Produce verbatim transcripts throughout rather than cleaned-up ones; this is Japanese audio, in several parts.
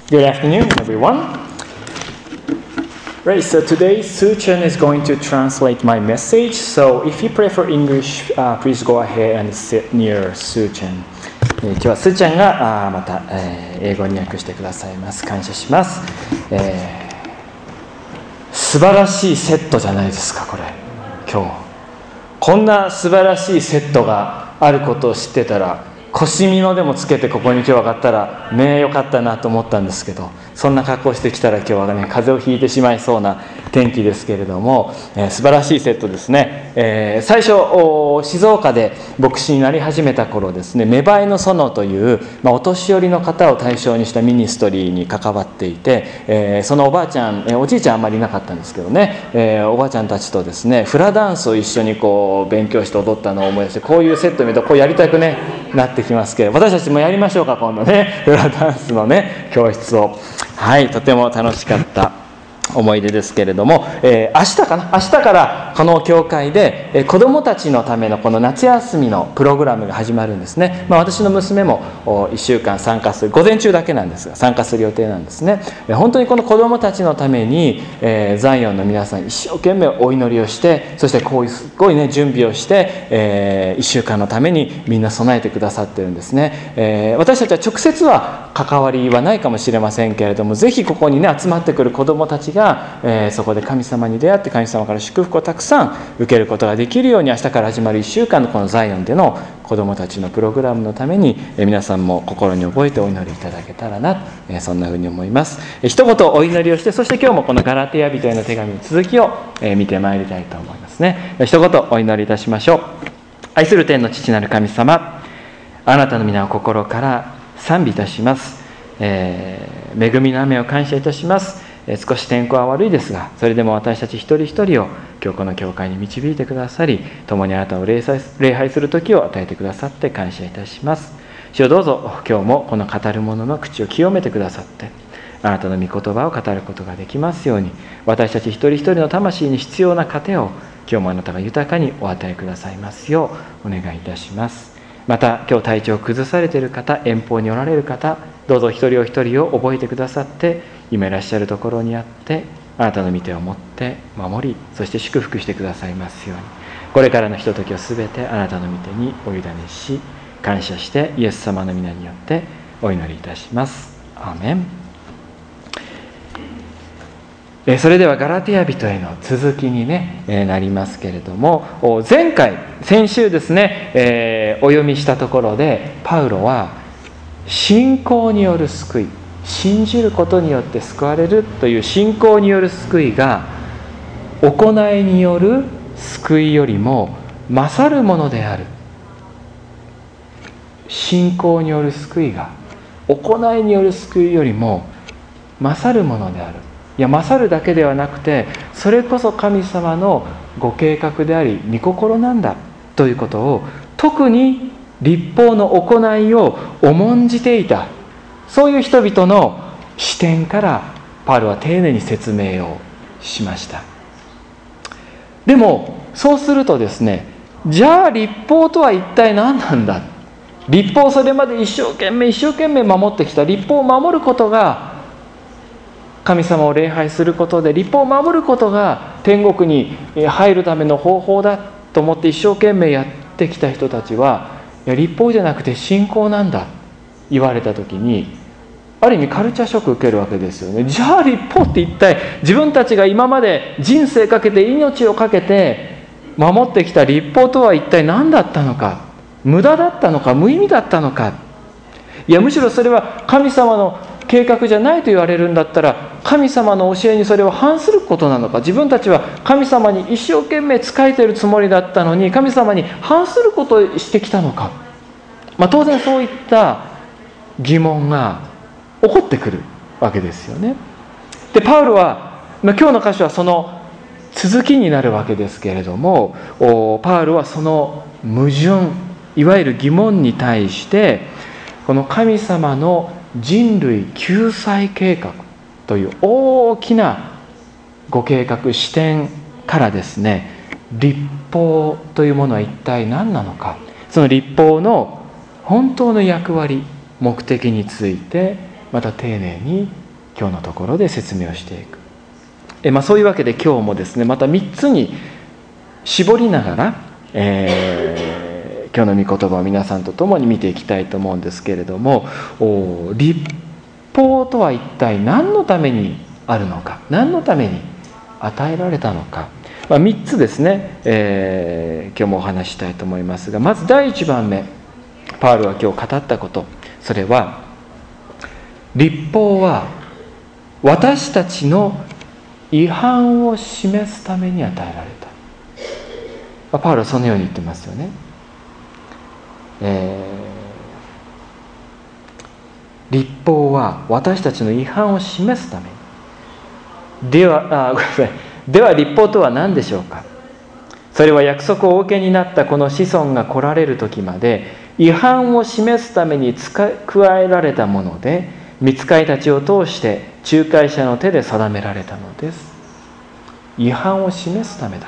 Good afternoon, everyone. Right, so today Su-chan is going to translate my message. So if you prefer English, uh, please go ahead and sit near Su-chan. 今日はすーちゃんがあまた、えー、英語に訳してくださいます。感謝します、えー。素晴らしいセットじゃないですか、これ。今日こんな素晴らしいセットがあることを知ってたら、腰みでもつけてここに今日上がったらねえよかったなと思ったんですけど、そんな格好してきたら今日はね風邪をひいてしまいそうな天気ですけれども、えー、素晴らしいセットですね、えー、最初静岡で牧師になり始めた頃ですね、芽生えの園という、まあ、お年寄りの方を対象にしたミニストリーに関わっていて、えー、そのおばあちゃん、えー、おじいちゃんあんまりいなかったんですけどね、えー、おばあちゃんたちとですねフラダンスを一緒にこう勉強して踊ったのを思い出して、こういうセットを見るとこうやりたくねなってきますけど、私たちもやりましょうか、今度ねフラダンスのね教室を。はい、とても楽しかった思い出ですけれども、えー、明日かな明日からこの教会で、えー、子どもたちのためのこの夏休みのプログラムが始まるんですね。まあ、私の娘もいっしゅうかん参加する、午前中だけなんですが参加する予定なんですね。えー、本当にこの子どもたちのために、えー、ザイオンの皆さん一生懸命お祈りをして、そしてこういうすごいね準備をして、えー、いっしゅうかんのためにみんな備えてくださってるんですね。えー、私たちは直接は関わりはないかもしれませんけれども、ぜひここにね集まってくる子どもたちがえー、そこで神様に出会って神様から祝福をたくさん受けることができるように、明日から始まるいっしゅうかんのこのザイオンでの子どもたちのプログラムのために、えー、皆さんも心に覚えてお祈りいただけたらな、えー、そんなふうに思います。えー、一言お祈りをして、そして今日もこのガラテヤ人への手紙の続きを、えー、見てまいりたいと思いますね。えー、一言お祈りいたしましょう。愛する天の父なる神様、あなたの皆を心から賛美いたします。えー、恵みの雨を感謝いたします。少し天候は悪いですが、それでも私たち一人一人を今日この教会に導いてくださり、共にあなたを礼拝礼拝する時を与えてくださって感謝いたします。主よ、どうぞ今日もこの語る者の口を清めてくださって、あなたの御言葉を語ることができますように、私たち一人一人の魂に必要な糧を今日もあなたが豊かにお与えくださいますようお願いいたします。また今日体調を崩されている方、遠方におられる方、どうぞ一人お一人を覚えてくださって、今いらっしゃるところにあってあなたの御手を持って守り、そして祝福してくださいますように、これからのひとときをすべてあなたの御手にお委ねし、感謝してイエス様の皆によってお祈りいたします。アーメン。それではガラテヤ人への続きに、ね、なりますけれども、前回先週ですね、えー、お読みしたところでパウロは信仰による救い、信じることによって救われるという信仰による救いが行いによる救いよりも勝るものである。信仰による救いが行いによる救いよりも勝るものである。いや、勝るだけではなくて、それこそ神様のご計画であり御心なんだということを、特に律法の行いを重んじていた、そういう人々の視点からパウロは丁寧に説明をしました。でもそうするとですね、じゃあ律法とは一体何なんだ。律法をそれまで一生懸命一生懸命守ってきた、律法を守ることが神様を礼拝することで、律法を守ることが天国に入るための方法だと思って一生懸命やってきた人たちは、いや律法じゃなくて信仰なんだ言われた時に、ある意味カルチャーショック受けるわけですよね。じゃあ律法って一体、自分たちが今まで人生かけて命をかけて守ってきた律法とは一体何だったのか、無駄だったのか無意味だったのか。いや、むしろそれは神様の計画じゃないと言われるんだったら、神様の教えにそれは反することなのか。自分たちは神様に一生懸命仕えているつもりだったのに、神様に反することをしてきたのか。まあ、当然そういった疑問が起こってくるわけですよね。でパウロは、まあ、今日の箇所はその続きになるわけですけれども、パウロはその矛盾、いわゆる疑問に対して、この神様の人類救済計画という大きなご計画、視点からですね、律法というものは一体何なのか、その律法の本当の役割、目的についてまた丁寧に今日のところで説明をしていく。え、まあ、そういうわけで今日もですね、またみっつに絞りながら、えー、今日の御言葉を皆さんと共に見ていきたいと思うんですけれども、律法とは一体何のためにあるのか、何のために与えられたのか、まあ、みっつですね、えー、今日もお話ししたいと思いますが、まずだいいちばんめ、パウロが今日語ったこと、それは律法は私たちの違反を示すために与えられた。パウロはそのように言ってますよね。えー、律法は私たちの違反を示すために。では、あ、ごめんなさい。では律法とは何でしょうか。それは約束をお受けになったこの子孫が来られる時まで違反を示すために使い加えられたもので、御使いたちを通して仲介者の手で定められたのです。違反を示すためだ。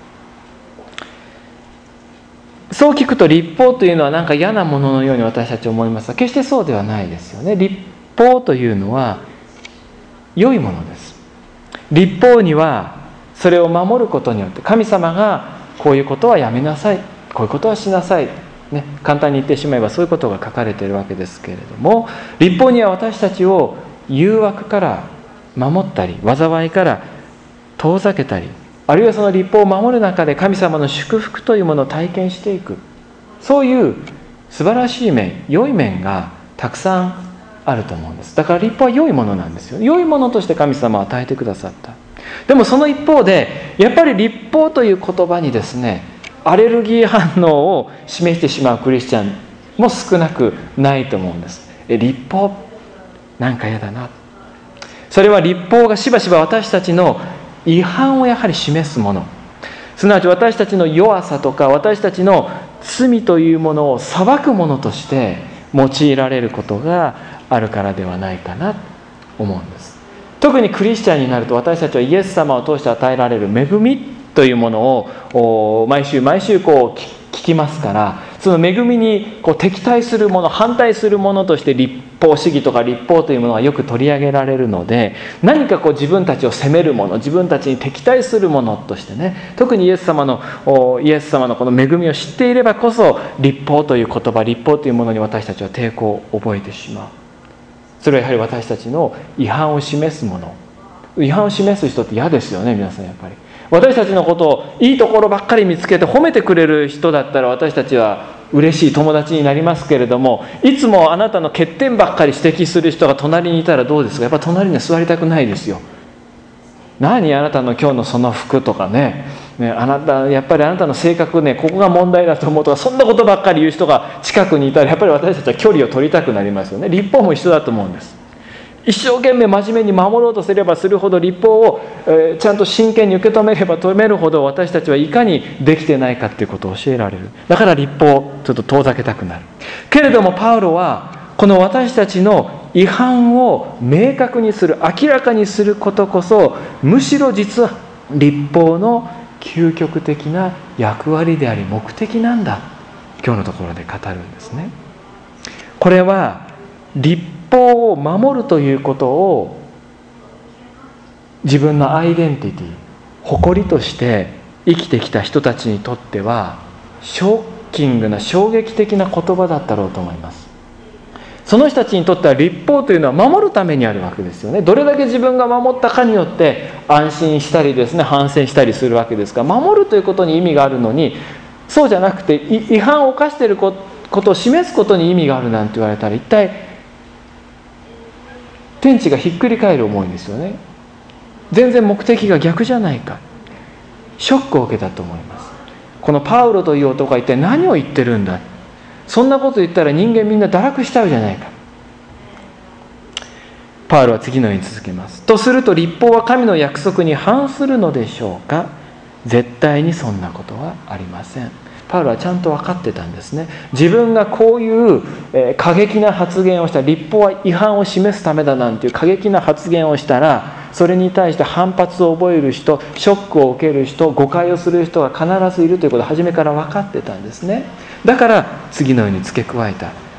そう聞くと律法というのはなんか嫌なもののように私たちは思いますが、決してそうではないですよね。律法というのは良いものです。律法にはそれを守ることによって神様がこういうことはやめなさい、こういうことはしなさい、ね、簡単に言ってしまえばそういうことが書かれているわけですけれども、律法には私たちを誘惑から守ったり、災いから遠ざけたり、あるいはその律法を守る中で神様の祝福というものを体験していく、そういう素晴らしい面、良い面がたくさんあると思うんです。だから律法は良いものなんですよ。良いものとして神様は与えてくださった。でもその一方でやっぱり律法という言葉にですね、アレルギー反応を示してしまうクリスチャンも少なくないと思うんです。え、律法なんか嫌だな。それは律法がしばしば私たちの違反をやはり示すもの、すなわち私たちの弱さとか私たちの罪というものを裁くものとして用いられることがあるからではないかなと思うんです。特にクリスチャンになると私たちはイエス様を通して与えられる恵みというものを毎週毎週こう聞きますから、その恵みにこう敵対するもの、反対するものとして律法主義とか律法というものがよく取り上げられるので、何かこう自分たちを責めるもの、自分たちに敵対するものとしてね、特にイエス様のイエス様のこの恵みを知っていればこそ律法という言葉、律法というものに私たちは抵抗を覚えてしまう。それはやはり私たちの違反を示すもの。違反を示す人って嫌ですよね、皆さん。やっぱり私たちのことをいいところばっかり見つけて褒めてくれる人だったら私たちは嬉しい友達になりますけれども、いつもあなたの欠点ばっかり指摘する人が隣にいたらどうですか。やっぱり隣には座りたくないですよ。何あなたの今日のその服とかね、ね、あなたやっぱりあなたの性格ね、ここが問題だと思うとか、そんなことばっかり言う人が近くにいたらやっぱり私たちは距離を取りたくなりますよね。律法も一緒だと思うんです。一生懸命真面目に守ろうとすればするほど、律法を、えー、ちゃんと真剣に受け止めれば止めるほど私たちはいかにできてないかっていうことを教えられる。だから律法をちょっと遠ざけたくなるけれども、パウロはこの私たちの違反を明確にする、明らかにすることこそむしろ実は律法の究極的な役割であり目的なんだ、今日のところで語るんですね。これは律法を守るということを自分のアイデンティティ、誇りとして生きてきた人たちにとってはショッキングな衝撃的な言葉だったろうと思います。その人たちにとっては律法というのは守るためにあるわけですよね。どれだけ自分が守ったかによって安心したりですね、反省したりするわけですから、守るということに意味があるのに、そうじゃなくて違反を犯していることを示すことに意味があるなんて言われたら、一体天地がひっくり返る思いですよね。全然目的が逆じゃないか、ショックを受けたと思います。このパウロという男は一体何を言ってるんだ、そんなこと言ったら人間みんな堕落しちゃうじゃないか。パウロは次のように続けます。とすると律法は神の約束に反するのでしょうか。絶対にそんなことはありません。パウロはちゃんと分かってたんですね。自分がこういう、えー、過激な発言をした、律法は違反を示すためだなんていう過激な発言をしたら、それに対して反発を覚える人、ショックを受ける人、誤解をする人が必ずいるということを初めから分かってたんですね。だから次のように付け加えた。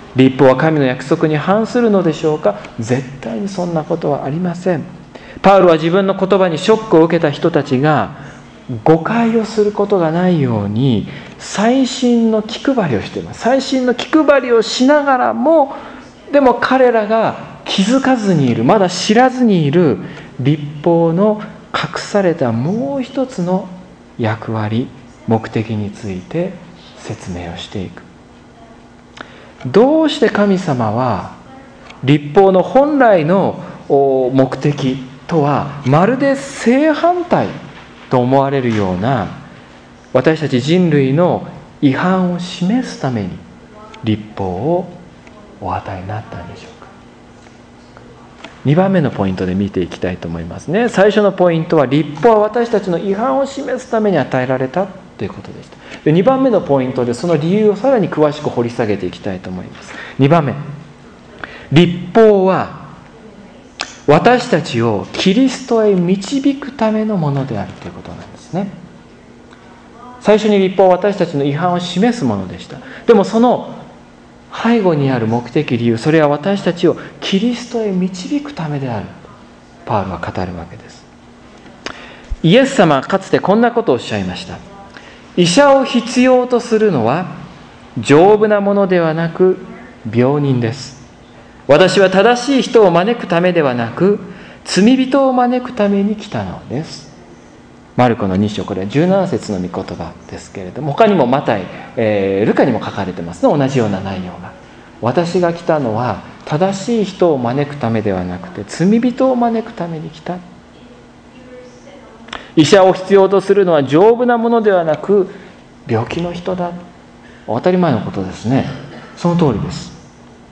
律法は神の約束に反するのでしょうか？絶対にそんなことはありません。パウロは自分の言葉にショックを受けた人たちが誤解をすることがないように細心の気配りをしています。細心の気配りをしながらも、でも彼らが気づかずにいる、まだ知らずにいる律法の隠されたもう一つの役割、目的について説明をしていく。どうして神様は律法の本来の目的とはまるで正反対と思われるような私たち人類の違反を示すために律法をお与えになったんでしょうか？にばんめのポイントで見ていきたいと思いますね。最初のポイントは、律法は私たちの違反を示すために与えられたということでした。で、にばんめのポイントでその理由をさらに詳しく掘り下げていきたいと思います。にばんめ、律法は私たちをキリストへ導くためのものであるということなんですね。最初に律法は私たちの違反を示すものでした。でもその背後にある目的、理由、それは私たちをキリストへ導くためである、パウロは語るわけです。イエス様はかつてこんなことをおっしゃいました。医者を必要とするのは丈夫なものではなく病人です。私は正しい人を招くためではなく罪人を招くために来たのです。マルコのに章、これはじゅうなな節の御言葉ですけれども、他にもマタイ、えー、ルカにも書かれてますね、同じような内容が。私が来たのは正しい人を招くためではなくて罪人を招くために来た。医者を必要とするのは丈夫なものではなく病気の人だ。当たり前のことですね。その通りです。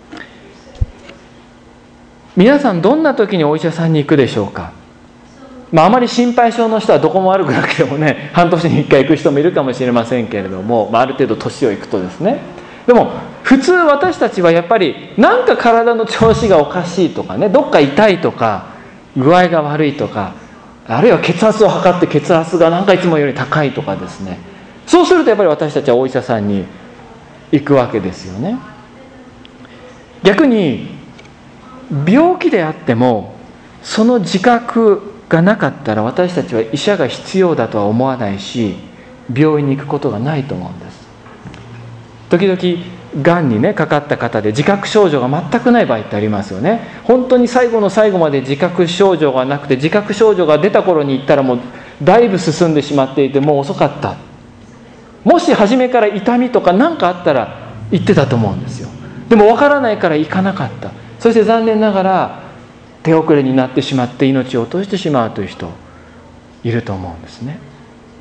皆さんどんな時にお医者さんに行くでしょうか？まあ、あまり心配性の人はどこも悪くなくてもね、半年にいっかい行く人もいるかもしれませんけれども、まあ、ある程度年をいくとですね。でも普通私たちはやっぱりなんか体の調子がおかしいとかね、どっか痛いとか具合が悪いとか、あるいは血圧を測って血圧がなんかいつもより高いとかですね、そうするとやっぱり私たちはお医者さんに行くわけですよね。逆に病気であってもその自覚がなかったら私たちは医者が必要だとは思わないし、病院に行くことがないと思うんです。時々がんにねかかった方で自覚症状が全くない場合ってありますよね。本当に最後の最後まで自覚症状がなくて、自覚症状が出た頃に行ったらもうだいぶ進んでしまっていてもう遅かった。もし初めから痛みとか何かあったら行ってたと思うんですよ。でも分からないから行かなかった。そして残念ながら手遅れになってしまって命を落としてしまうという人いると思うんですね。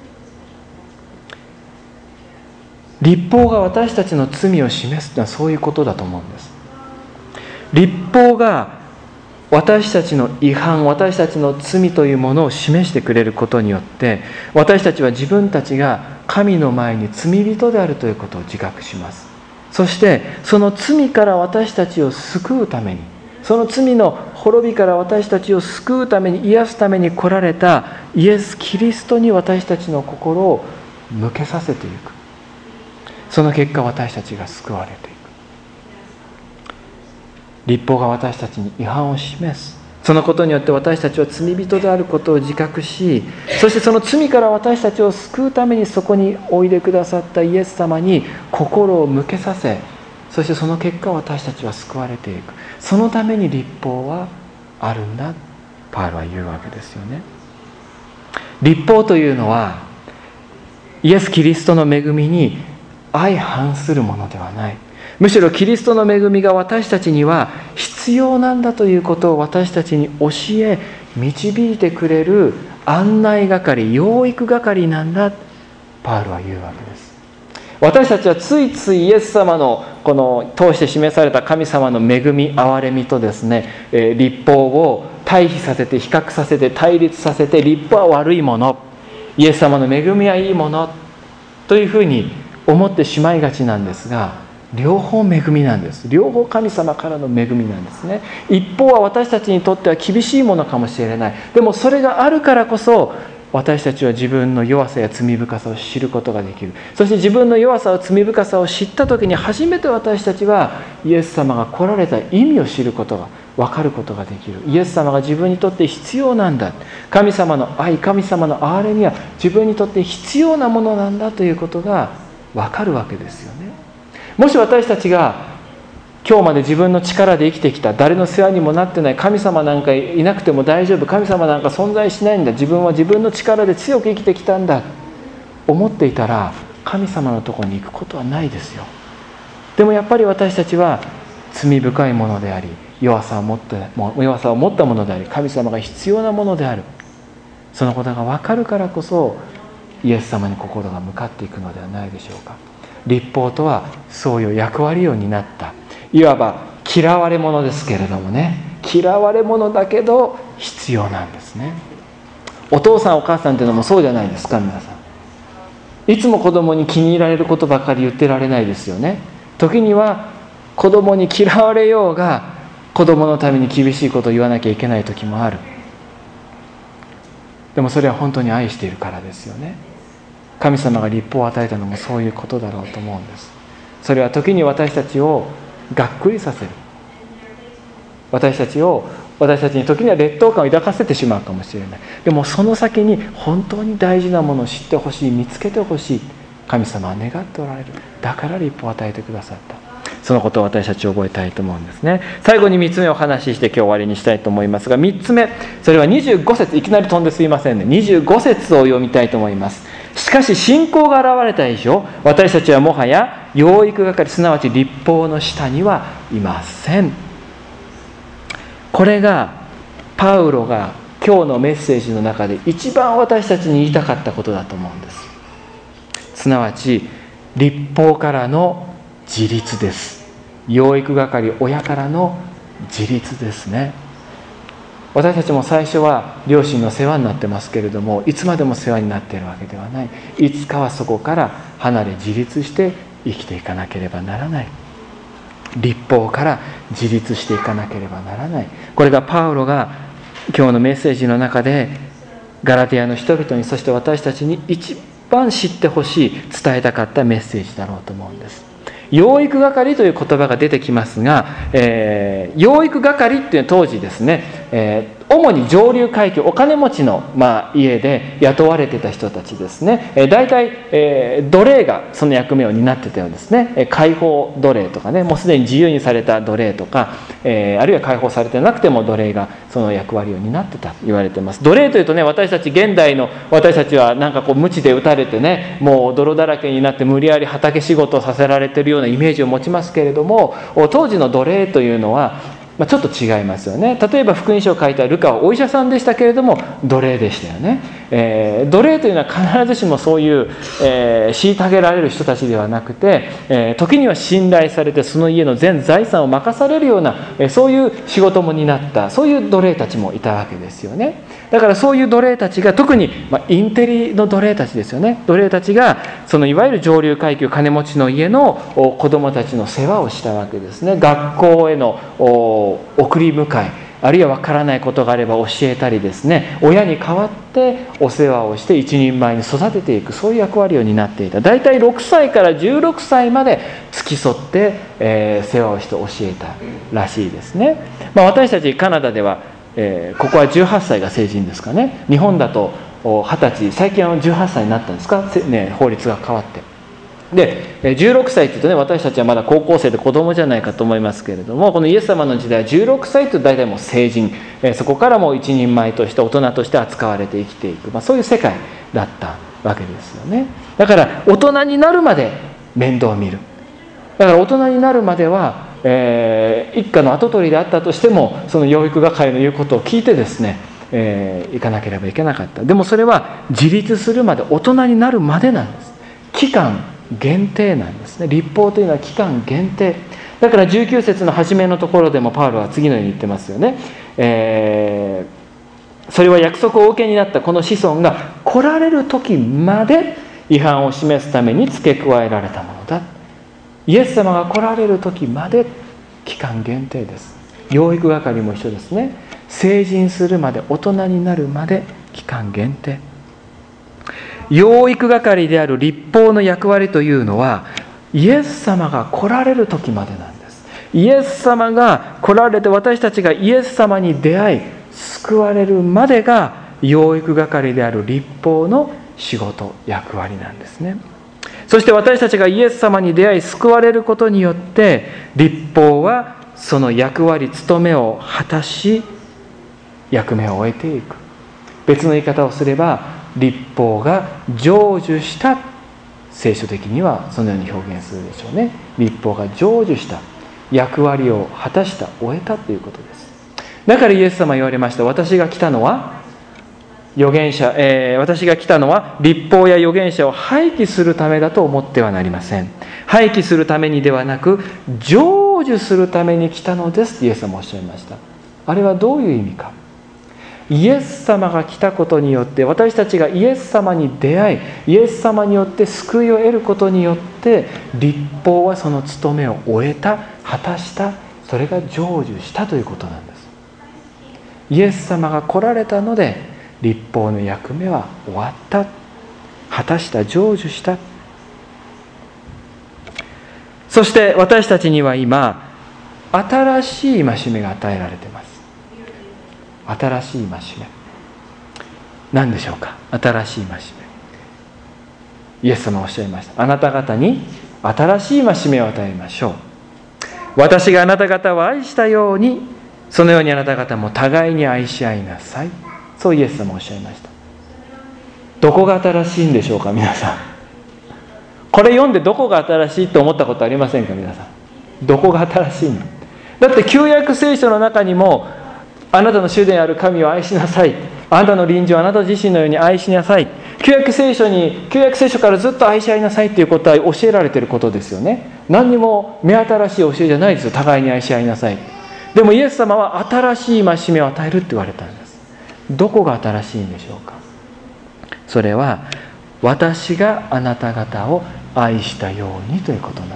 律法が私たちの罪を示すというのはそういうことだと思うんです。律法が私たちの違反、私たちの罪というものを示してくれることによって、私たちは自分たちが神の前に罪人であるということを自覚します。そしてその罪から私たちを救うために、その罪の滅びから私たちを救うために、癒すために来られたイエス・キリストに私たちの心を向けさせていく。その結果私たちが救われていく。律法が私たちに違反を示す。そのことによって私たちは罪人であることを自覚し、そしてその罪から私たちを救うためにそこにおいでくださったイエス様に心を向けさせ、そしてその結果私たちは救われていく。そのために律法はあるんだ、パウロは言うわけですよね。律法というのはイエス・キリストの恵みに相反するものではない。むしろキリストの恵みが私たちには必要なんだということを私たちに教え導いてくれる案内係、養育係なんだ、パウロは言うわけです。私たちはついついイエス様のこの通して示された神様の恵み、憐れみとですね、えー、律法を対比させて比較させて対立させて、律法は悪いもの、イエス様の恵みはいいものというふうに思ってしまいがちなんですが、両方恵みなんです。両方神様からの恵みなんですね。一方は私たちにとっては厳しいものかもしれない。でもそれがあるからこそ私たちは自分の弱さや罪深さを知ることができる。そして自分の弱さや罪深さを知った時に初めて私たちはイエス様が来られた意味を知ることが分かることができる。イエス様が自分にとって必要なんだ、神様の愛、神様の憐れみは自分にとって必要なものなんだということが分かるわけですよね。もし私たちが今日まで自分の力で生きてきた、誰の世話にもなってない、神様なんかいなくても大丈夫、神様なんか存在しないんだ、自分は自分の力で強く生きてきたんだ思っていたら、神様のところに行くことはないですよ。でもやっぱり私たちは罪深いものであり、弱さを持った弱さを持ったものであり、神様が必要なものである、そのことが分かるからこそイエス様に心が向かっていくのではないでしょうか。律法とはそういう役割を担った、いわば嫌われ者ですけれどもね、嫌われ者だけど必要なんですね。お父さんお母さんというのもそうじゃないですか。皆さんいつも子供に気に入られることばかり言ってられないですよね。時には子供に嫌われようが子供のために厳しいことを言わなきゃいけない時もある。でもそれは本当に愛しているからですよね。神様が律法を与えたのもそういうことだろうと思うんです。それは時に私たちをがっくりさせる、私たちを私たちに時には劣等感を抱かせてしまうかもしれない。でもその先に本当に大事なものを知ってほしい、見つけてほしい、神様は願っておられる。だから律法を与えてくださった。そのことを私たち覚えたいと思うんですね。最後にみっつめをお話しして今日終わりにしたいと思いますが、みっつめ、それはにじゅうご節、いきなり飛んですいませんね。にじゅうご節を読みたいと思います。しかし信仰が現れた以上、私たちはもはや養育係、すなわち律法の下にはいません。これがパウロが今日のメッセージの中で一番私たちに言いたかったことだと思うんです。すなわち律法からの自立です。養育係、親からの自立ですね。私たちも最初は両親の世話になってますけれども、いつまでも世話になっているわけではない。いつかはそこから離れ自立して生きていかなければならない。律法から自立していかなければならない。これがパウロが今日のメッセージの中でガラテヤの人々に、そして私たちに一番知ってほしい、伝えたかったメッセージだろうと思うんです。養育係という言葉が出てきますが、えー、養育係っていう当時ですね、えー、主に上流階級、お金持ちの、まあ、家で雇われてた人たちですね。えー、大体、えー、奴隷がその役目を担ってたようですね。えー、解放奴隷とかね、もうすでに自由にされた奴隷とか、えー、あるいは解放されてなくても奴隷がその役割を担ってたと言われています。奴隷というとね、私たち現代の私たちはなんかこう鞭で打たれてね、もう泥だらけになって無理やり畑仕事をさせられているようなイメージを持ちますけれども、当時の奴隷というのはまあ、ちょっと違いますよね。例えば福音書を書いたルカはお医者さんでしたけれども奴隷でしたよね。えー、奴隷というのは必ずしもそういう、えー、虐げられる人たちではなくて、えー、時には信頼されてその家の全財産を任されるような、えー、そういう仕事も担ったそういう奴隷たちもいたわけですよね。だからそういう奴隷たちが特に、まあ、インテリの奴隷たちですよね。奴隷たちがそのいわゆる上流階級金持ちの家の子供たちの世話をしたわけですね。学校への送り迎え、あるいは分からないことがあれば教えたりですね、親に代わってお世話をして一人前に育てていく、そういう役割を担っていた。だいたいろくさいからじゅうろくさいまで付き添って、えー、世話をして教えたらしいですね。まあ、私たちカナダでは、えー、ここはじゅうはっさいが成人ですかね。日本だとはたち、最近はじゅうはっさいになったんですか、ね、法律が変わって。でじゅうろくさいというとね、私たちはまだ高校生で子供じゃないかと思いますけれども、このイエス様の時代はじゅうろくさいというと大体もう成人、そこからもう一人前として大人として扱われて生きていく、まあ、そういう世界だったわけですよね。だから大人になるまで面倒を見る。だから大人になるまでは、えー、一家の跡取りであったとしてもその養育係の言うことを聞いてですね、えー、行かなければいけなかった。でもそれは自立するまで、大人になるまでなんです。期間限定なんですね。律法というのは期間限定だから、じゅうきゅう節の初めのところでもパウロは次のように言ってますよね。えー、それは約束をお受けになったこの子孫が来られる時まで違反を示すために付け加えられたものだ。イエス様が来られる時まで、期間限定です。養育係も一緒ですね。成人するまで、大人になるまで期間限定。 養育係である律法の役割というのは、イエス様が来られる時までなんです。イエス様が来られて、私たちがイエス様に出会い救われるまでが養育係である律法の仕事、役割なんですね。そして私たちがイエス様に出会い救われることによって、律法はその役割、務めを果たし、役目を終えていく。別の言い方をすれば、律法が成就した、聖書的にはそのように表現するでしょうね。律法が成就した、役割を果たした、終えたということです。だからイエス様は言われました。私が来たのは預言者、えー、私が来たのは律法や預言者を廃棄するためだと思ってはなりません。廃棄するためにではなく、成就するために来たのですとイエス様はおっしゃいました。あれはどういう意味か。イエス様が来たことによって、私たちがイエス様に出会い、イエス様によって救いを得ることによって、律法はその務めを終えた、果たした、それが成就したということなんです。イエス様が来られたので、律法の役目は終わった、果たした、成就した。そして私たちには今、新しい戒めが与えられています。新しい戒め、何でしょうか。新しい戒め、イエス様はおっしゃいました。あなた方に新しい戒めを与えましょう。私があなた方を愛したように、そのようにあなた方も互いに愛し合いなさい。そうイエス様はおっしゃいました。どこが新しいんでしょうか。皆さん、これ読んでどこが新しいと思ったことありませんか。皆さん、どこが新しいの。だって旧約聖書の中にも、あなたの主である神を愛しなさい、あなたの隣人をあなた自身のように愛しなさい、旧約聖書に旧約聖書からずっと愛し合いなさいということは教えられていることですよね。何にも目新しい教えじゃないですよ。互いに愛し合いなさい。でもイエス様は新しい戒めを与えるって言われたんです。どこが新しいんでしょうか。それは、私があなた方を愛したようにということなんです。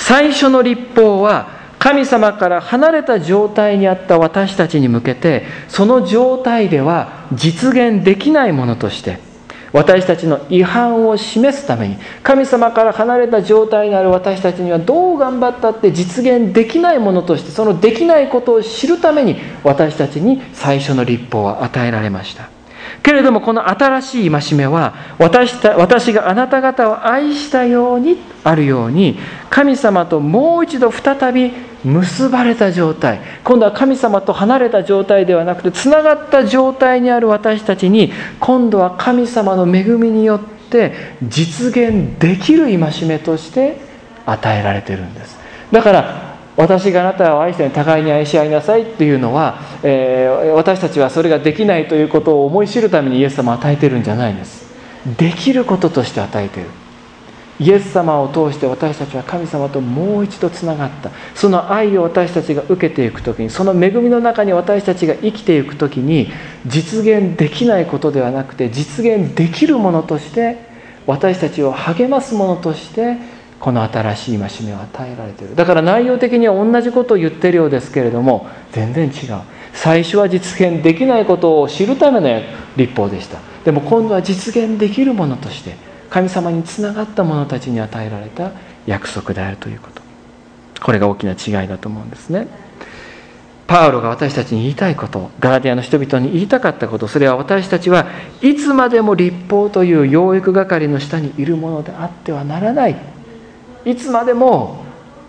最初の律法は神様から離れた状態にあった私たちに向けて、その状態では実現できないものとして、私たちの違反を示すために、神様から離れた状態にある私たちにはどう頑張ったって実現できないものとして、そのできないことを知るために私たちに最初の律法は与えられました。けれどもこの新しい戒めは、 私, た私があなた方を愛したようにあるように、神様ともう一度再び結ばれた状態、今度は神様と離れた状態ではなくてつながった状態にある私たちに、今度は神様の恵みによって実現できる戒めとして与えられているんです。だから私があなたを愛したように互いに愛し合いなさいっていうのは、えー、私たちはそれができないということを思い知るためにイエス様を与えているんじゃないんです。できることとして与えている。イエス様を通して私たちは神様ともう一度つながった。その愛を私たちが受けていくときに、その恵みの中に私たちが生きていくときに、実現できないことではなくて実現できるものとして、私たちを励ますものとしてこの新しい戒めを与えられている。だから内容的には同じことを言っているようですけれども、全然違う。最初は実現できないことを知るための律法でした。でも今度は実現できるものとして、神様につながった者たちに与えられた約束であるということ。これが大きな違いだと思うんですね。パウロが私たちに言いたいこと、ガラテヤの人々に言いたかったこと、それは私たちはいつまでも律法という養育係の下にいるものであってはならない。いつまでも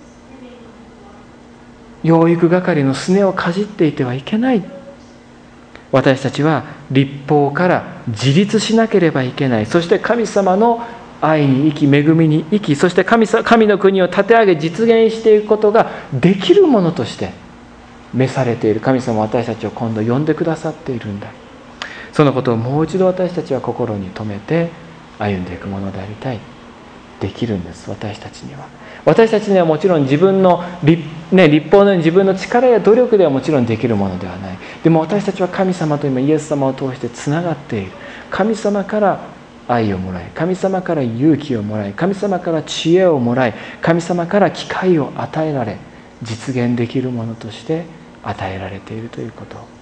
養育係のすねをかじっていてはいけない。私たちは律法から自立しなければいけない。そして神様の愛に生き、恵みに生き、そして 神, 神の国を立て上げ実現していくことができるものとして召されている。神様は私たちを今度呼んでくださっているんだ。そのことをもう一度私たちは心に留めて歩んでいくものでありたい。できるんです。私たちには私たちにはもちろん自分の 立,、ね、立法のように自分の力や努力ではもちろんできるものではない。でも私たちは神様と今イエス様を通してつながっている。神様から愛をもらい、神様から勇気をもらい、神様から知恵をもらい、神様から機会を与えられ、実現できるものとして与えられているということを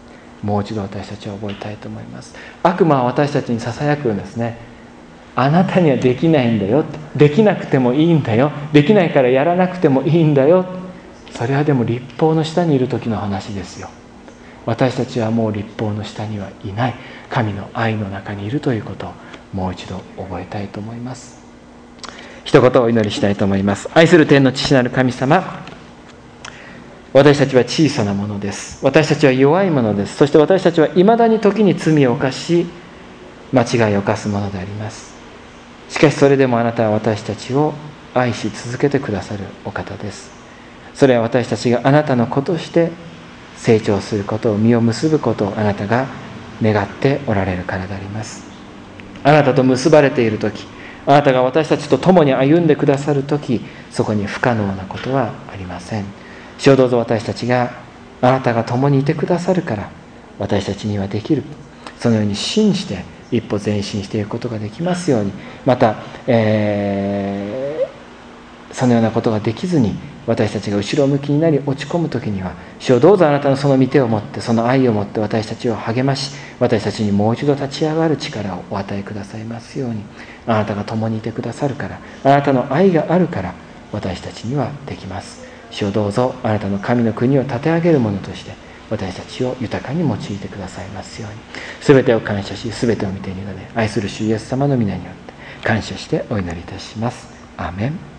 もう一度私たちは覚えたいと思います。悪魔は私たちにささやくんですね。あなたにはできないんだよ、できなくてもいいんだよ、できないからやらなくてもいいんだよ。それはでも律法の下にいる時の話ですよ。私たちはもう律法の下にはいない、神の愛の中にいるということをもう一度覚えたいと思います。一言お祈りしたいと思います。愛する天の父なる神様、私たちは小さなものです。私たちは弱いものです。そして私たちはいまだに時に罪を犯し、間違いを犯すものであります。しかしそれでもあなたは私たちを愛し続けてくださるお方です。それは私たちがあなたの子として成長することを、実を結ぶことをあなたが願っておられるからであります。あなたと結ばれているとき、あなたが私たちと共に歩んでくださるとき、そこに不可能なことはありません。主よどうぞ私たちがあなたが共にいてくださるから私たちにはできる、そのように信じて一歩前進していくことができますように。また、えー、そのようなことができずに私たちが後ろ向きになり落ち込むときには、主よどうぞあなたのその御手を持って、その愛を持って私たちを励まし、私たちにもう一度立ち上がる力をお与えくださいますように。あなたが共にいてくださるから、あなたの愛があるから私たちにはできます。主よどうぞあなたの神の国を立て上げる者として私たちを豊かに用いてくださいますように。すべてを感謝し、すべてを御手に委ね、愛する主イエス様の皆によって感謝してお祈りいたします。アーメン。